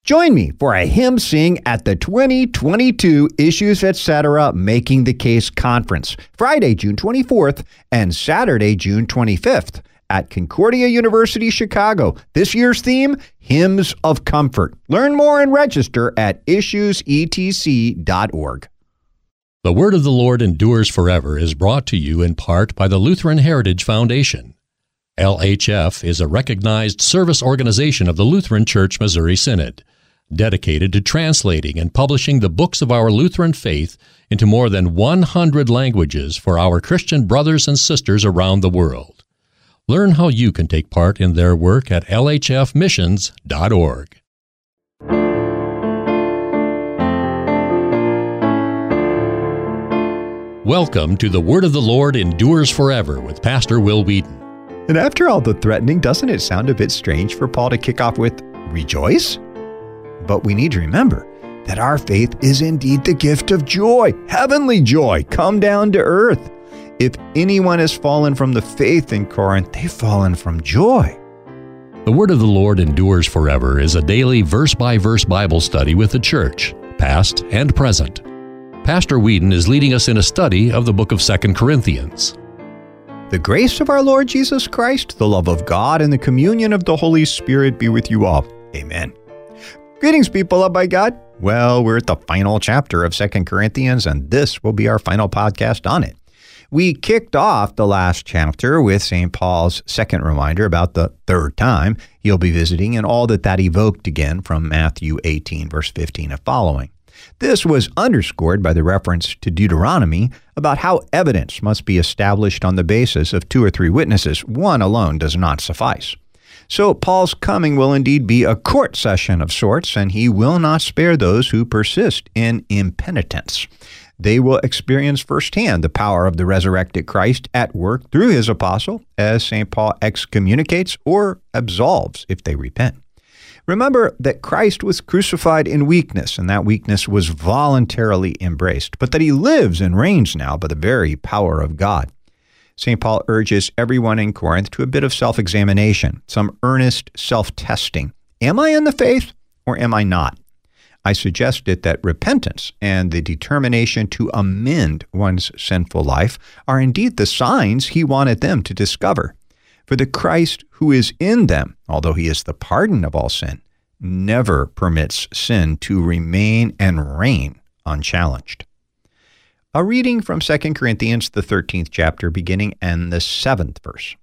Join me for a hymn sing at the 2022 Issues Etc. Making the Case Conference, Friday, June 24th and Saturday, June 25th at Concordia University, Chicago. This year's theme, Hymns of Comfort. Learn more and register at issuesetc.org. The Word of the Lord Endures Forever is brought to you in part by the Lutheran Heritage Foundation. LHF is a recognized service organization of the Lutheran Church Missouri Synod, dedicated to translating and publishing the books of our Lutheran faith into more than 100 languages for our Christian brothers and sisters around the world. Learn how you can take part in their work at lhfmissions.org. Welcome to The Word of the Lord Endures Forever with Pastor Will Wheaton. And after all the threatening, doesn't it sound a bit strange for Paul to kick off with, rejoice? But we need to remember that our faith is indeed the gift of joy, heavenly joy, come down to earth. If anyone has fallen from the faith in Corinth, they've fallen from joy. The Word of the Lord Endures Forever is a daily verse-by-verse Bible study with the church, past and present. Pastor Whedon is leading us in a study of the book of 2 Corinthians. The grace of our Lord Jesus Christ, the love of God, and the communion of the Holy Spirit be with you all. Amen. Greetings, people loved by God. Well, we're at the final chapter of 2 Corinthians, and this will be our final podcast on it. We kicked off the last chapter with St. Paul's second reminder about the third time he'll be visiting and all that evoked again from Matthew 18, verse 15 and following. This was underscored by the reference to Deuteronomy about how evidence must be established on the basis of 2 or 3 witnesses. One alone does not suffice. So Paul's coming will indeed be a court session of sorts, and he will not spare those who persist in impenitence. They will experience firsthand the power of the resurrected Christ at work through his apostle, as St. Paul excommunicates or absolves if they repent. Remember that Christ was crucified in weakness, and that weakness was voluntarily embraced, but that he lives and reigns now by the very power of God. St. Paul urges everyone in Corinth to a bit of self-examination, some earnest self-testing. Am I in the faith or am I not? I suggested that repentance and the determination to amend one's sinful life are indeed the signs he wanted them to discover. For the Christ who is in them, although he is the pardon of all sin, never permits sin to remain and reign unchallenged. A reading from 2 Corinthians, the 13th chapter, beginning in the 7th verse.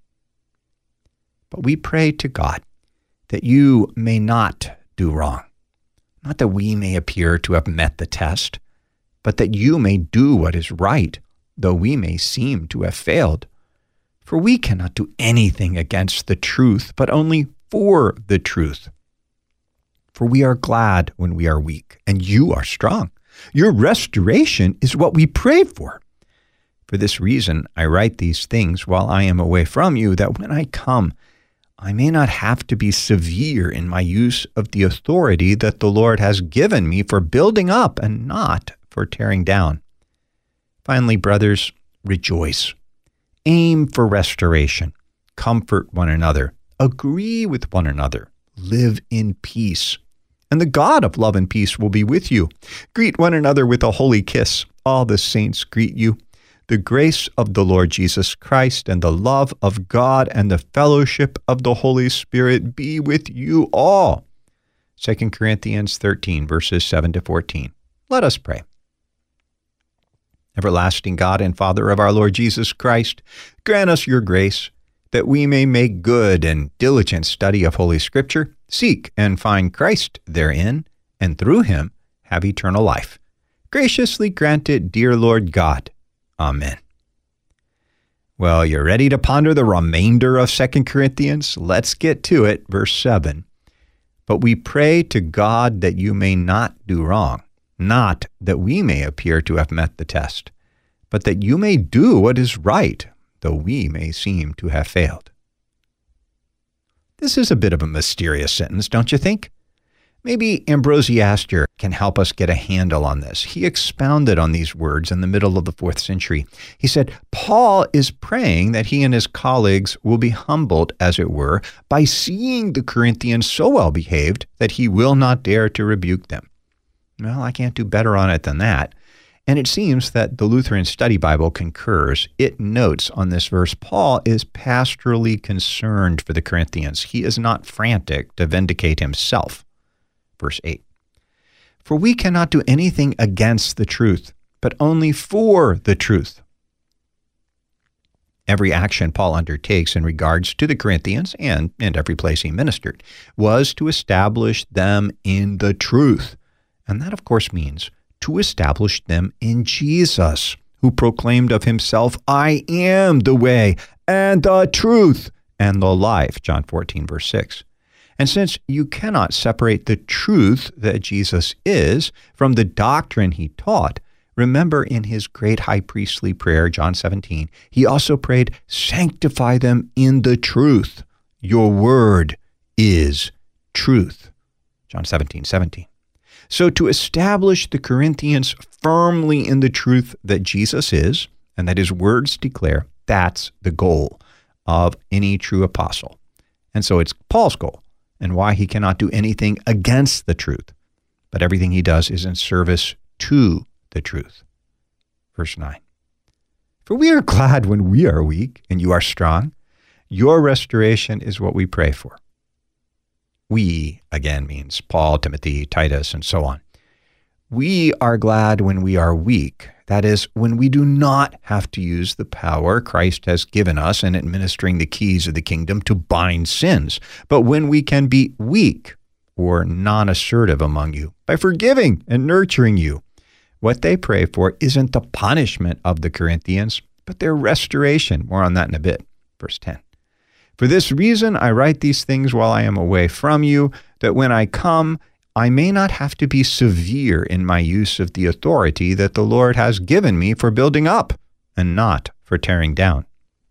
But we pray to God that you may not do wrong. Not that we may appear to have met the test, but that you may do what is right, though we may seem to have failed. For we cannot do anything against the truth, but only for the truth. For we are glad when we are weak, and you are strong. Your restoration is what we pray for. For this reason, I write these things while I am away from you, that when I come, I may not have to be severe in my use of the authority that the Lord has given me for building up and not for tearing down. Finally, brothers, rejoice. Aim for restoration. Comfort one another. Agree with one another. Live in peace. And the God of love and peace will be with you. Greet one another with a holy kiss. All the saints greet you. The grace of the Lord Jesus Christ and the love of God and the fellowship of the Holy Spirit be with you all. 2 Corinthians 13, verses 7 to 14. Let us pray. Everlasting God and Father of our Lord Jesus Christ, grant us your grace, that we may make good and diligent study of Holy Scripture, seek and find Christ therein, and through him have eternal life. Graciously grant it, dear Lord God. Amen. Well, you're ready to ponder the remainder of 2 Corinthians? Let's get to it. Verse 7. But we pray to God that you may not do wrong, not that we may appear to have met the test, but that you may do what is right, though we may seem to have failed. This is a bit of a mysterious sentence, don't you think? Maybe Ambrosiaster can help us get a handle on this. He expounded on these words in the middle of the 4th century. He said, Paul is praying that he and his colleagues will be humbled, as it were, by seeing the Corinthians so well behaved that he will not dare to rebuke them. Well, I can't do better on it than that. And it seems that the Lutheran Study Bible concurs. It notes on this verse, Paul is pastorally concerned for the Corinthians. He is not frantic to vindicate himself. Verse 8, for we cannot do anything against the truth, but only for the truth. Every action Paul undertakes in regards to the Corinthians and every place he ministered was to establish them in the truth. And that, of course, means to establish them in Jesus, who proclaimed of himself, I am the way and the truth and the life, John 14, verse 6. And since you cannot separate the truth that Jesus is from the doctrine he taught, remember in his great high priestly prayer, John 17, he also prayed, sanctify them in the truth. Your word is truth. John 17:17. So to establish the Corinthians firmly in the truth that Jesus is and that his words declare, that's the goal of any true apostle. And so it's Paul's goal, and why he cannot do anything against the truth, but everything he does is in service to the truth. Verse 9, for we are glad when we are weak and you are strong. Your restoration is what we pray for. We, again, means Paul, Timothy, Titus, and so on. We are glad when we are weak. That is, when we do not have to use the power Christ has given us in administering the keys of the kingdom to bind sins, but when we can be weak or non-assertive among you by forgiving and nurturing you. What they pray for isn't the punishment of the Corinthians, but their restoration. More on that in a bit. Verse 10. For this reason I write these things while I am away from you, that when I come, I may not have to be severe in my use of the authority that the Lord has given me for building up and not for tearing down.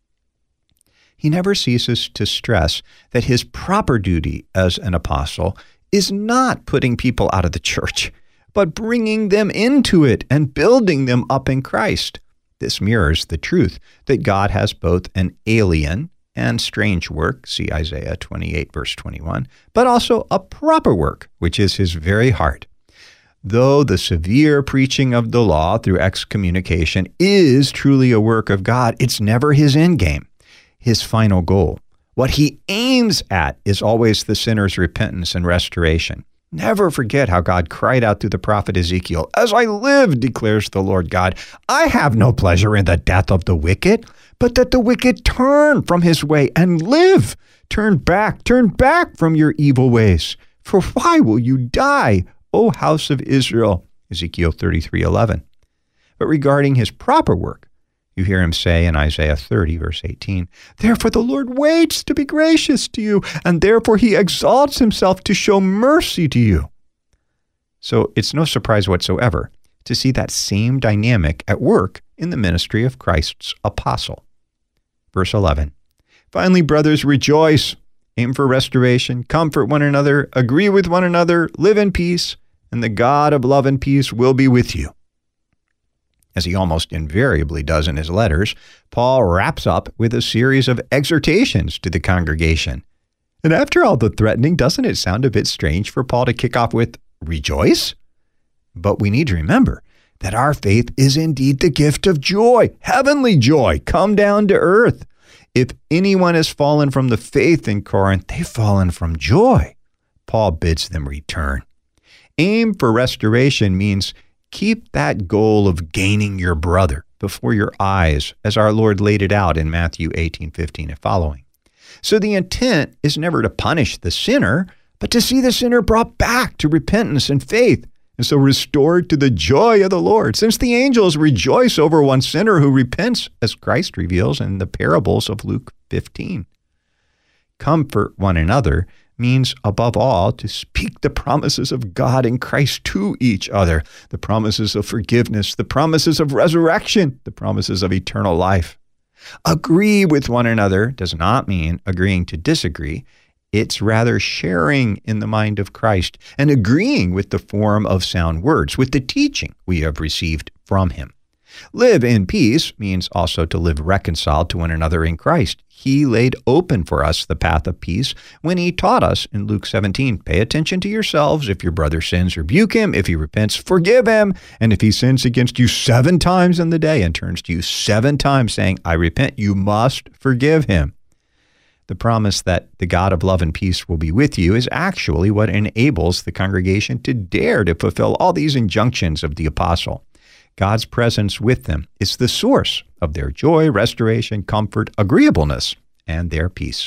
He never ceases to stress that his proper duty as an apostle is not putting people out of the church, but bringing them into it and building them up in Christ. This mirrors the truth that God has both an alien and strange work, see Isaiah 28, verse 21, but also a proper work, which is his very heart. Though the severe preaching of the law through excommunication is truly a work of God, it's never his end game, his final goal. What he aims at is always the sinner's repentance and restoration. Never forget how God cried out through the prophet Ezekiel, "As I live, declares the Lord God, I have no pleasure in the death of the wicked, but that the wicked turn from his way and live. Turn back from your evil ways. For why will you die, O house of Israel?" Ezekiel 33:11. But regarding his proper work, you hear him say in Isaiah 30, verse 18, "Therefore the Lord waits to be gracious to you, and therefore he exalts himself to show mercy to you." So it's no surprise whatsoever to see that same dynamic at work in the ministry of Christ's apostle. Verse 11, "Finally, brothers, rejoice, aim for restoration, comfort one another, agree with one another, live in peace, and the God of love and peace will be with you." As he almost invariably does in his letters, Paul wraps up with a series of exhortations to the congregation. And after all the threatening, doesn't it sound a bit strange for Paul to kick off with rejoice? But we need to remember that our faith is indeed the gift of joy, heavenly joy, come down to earth. If anyone has fallen from the faith in Corinth, they've fallen from joy. Paul bids them return. Aim for restoration means keep that goal of gaining your brother before your eyes, as our Lord laid it out in Matthew 18:15 and following. So the intent is never to punish the sinner, but to see the sinner brought back to repentance and faith, and so restored to the joy of the Lord, since the angels rejoice over one sinner who repents, as Christ reveals in the parables of Luke 15. Comfort one another means, above all, to speak the promises of God in Christ to each other, the promises of forgiveness, the promises of resurrection, the promises of eternal life. Agree with one another does not mean agreeing to disagree. It's rather sharing in the mind of Christ and agreeing with the form of sound words, with the teaching we have received from him. Live in peace means also to live reconciled to one another in Christ. He laid open for us the path of peace when he taught us in Luke 17, pay attention to yourselves. If your brother sins, rebuke him. If he repents, forgive him. And if he sins against you 7 times in the day and turns to you 7 times saying, I repent, you must forgive him. The promise that the God of love and peace will be with you is actually what enables the congregation to dare to fulfill all these injunctions of the apostle. God's presence with them is the source of their joy, restoration, comfort, agreeableness, and their peace.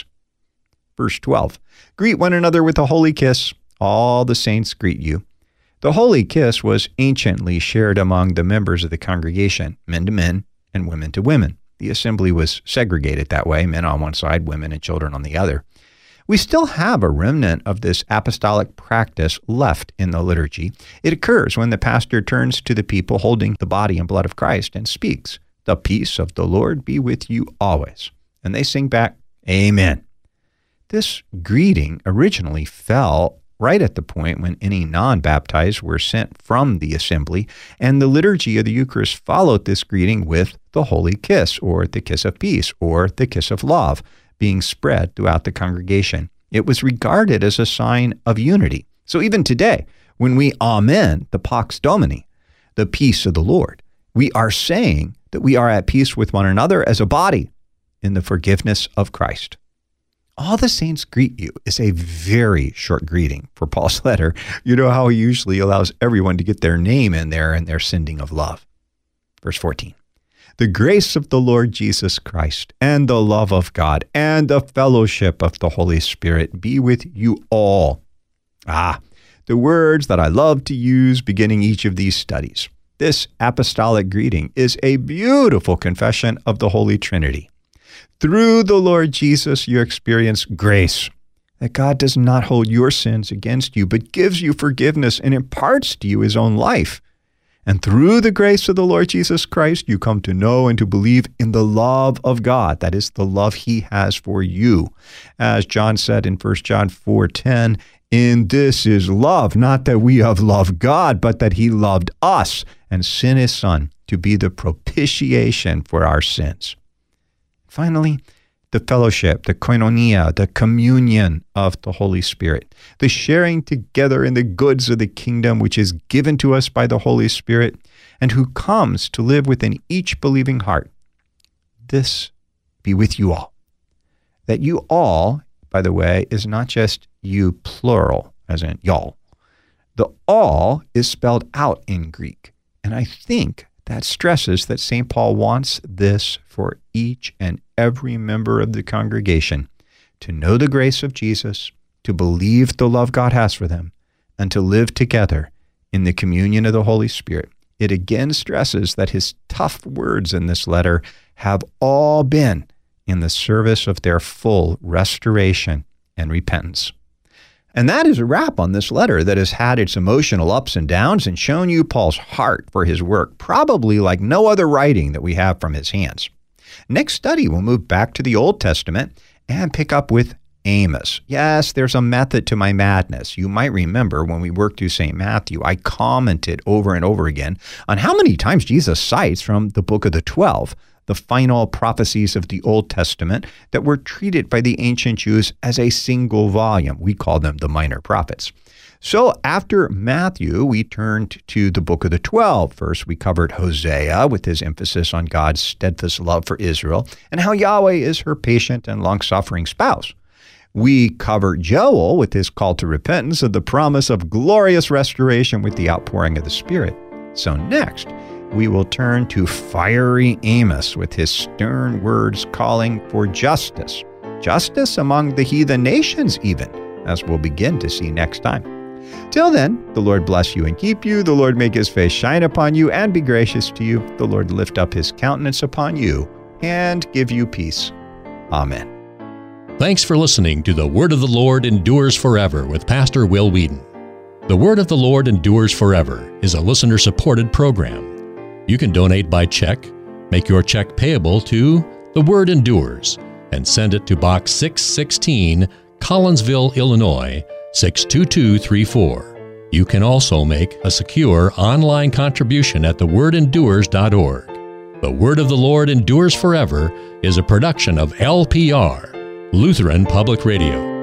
Verse 12, greet one another with a holy kiss. All the saints greet you. The holy kiss was anciently shared among the members of the congregation, men to men and women to women. The assembly was segregated that way, men on one side, women and children on the other. We still have a remnant of this apostolic practice left in the liturgy. It occurs when the pastor turns to the people holding the body and blood of Christ and speaks, the peace of the Lord be with you always. And they sing back, Amen. This greeting originally fell right at the point when any non-baptized were sent from the assembly, and the liturgy of the Eucharist followed this greeting with the holy kiss, or the kiss of peace, or the kiss of love, being spread throughout the congregation. It was regarded as a sign of unity. So even today, when we amen the Pax Domini, the peace of the Lord, we are saying that we are at peace with one another as a body in the forgiveness of Christ. All the saints greet you is a very short greeting for Paul's letter. You know how he usually allows everyone to get their name in there and their sending of love. Verse 14. The grace of the Lord Jesus Christ and the love of God and the fellowship of the Holy Spirit be with you all. The words that I love to use beginning each of these studies. This apostolic greeting is a beautiful confession of the Holy Trinity. Through the Lord Jesus, you experience grace, that God does not hold your sins against you, but gives you forgiveness and imparts to you his own life. And through the grace of the Lord Jesus Christ, you come to know and to believe in the love of God. That is the love he has for you. As John said in 1 John 4:10, in this is love, not that we have loved God, but that he loved us and sent his Son to be the propitiation for our sins. Finally, the fellowship, the koinonia, the communion of the Holy Spirit, the sharing together in the goods of the kingdom which is given to us by the Holy Spirit and who comes to live within each believing heart. This be with you all. That you all, by the way, is not just you plural, as in y'all. The all is spelled out in Greek, and I think that stresses that St. Paul wants this for each and every member of the congregation, to know the grace of Jesus, to believe the love God has for them, and to live together in the communion of the Holy Spirit. It again stresses that his tough words in this letter have all been in the service of their full restoration and repentance. And that is a wrap on this letter that has had its emotional ups and downs and shown you Paul's heart for his work, probably like no other writing that we have from his hands. Next study, we'll move back to the Old Testament and pick up with Amos. Yes, there's a method to my madness. You might remember when we worked through St. Matthew, I commented over and over again on how many times Jesus cites from the book of the 12, the final prophecies of the Old Testament that were treated by the ancient Jews as a single volume. We call them the minor prophets. So after Matthew, we turned to the book of the 12. First, we covered Hosea with his emphasis on God's steadfast love for Israel and how Yahweh is her patient and long-suffering spouse. We covered Joel with his call to repentance and the promise of glorious restoration with the outpouring of the Spirit. So next, we will turn to fiery Amos with his stern words calling for justice. Justice among the heathen nations even, as we'll begin to see next time. Till then, the Lord bless you and keep you. The Lord make his face shine upon you and be gracious to you. The Lord lift up his countenance upon you and give you peace. Amen. Thanks for listening to The Word of the Lord Endures Forever with Pastor Will Whedon. The Word of the Lord Endures Forever is a listener-supported program. You can donate by check, make your check payable to The Word Endures, and send it to Box 616, Collinsville, Illinois, 62234. You can also make a secure online contribution at thewordendures.org. The Word of the Lord Endures Forever is a production of LPR, Lutheran Public Radio.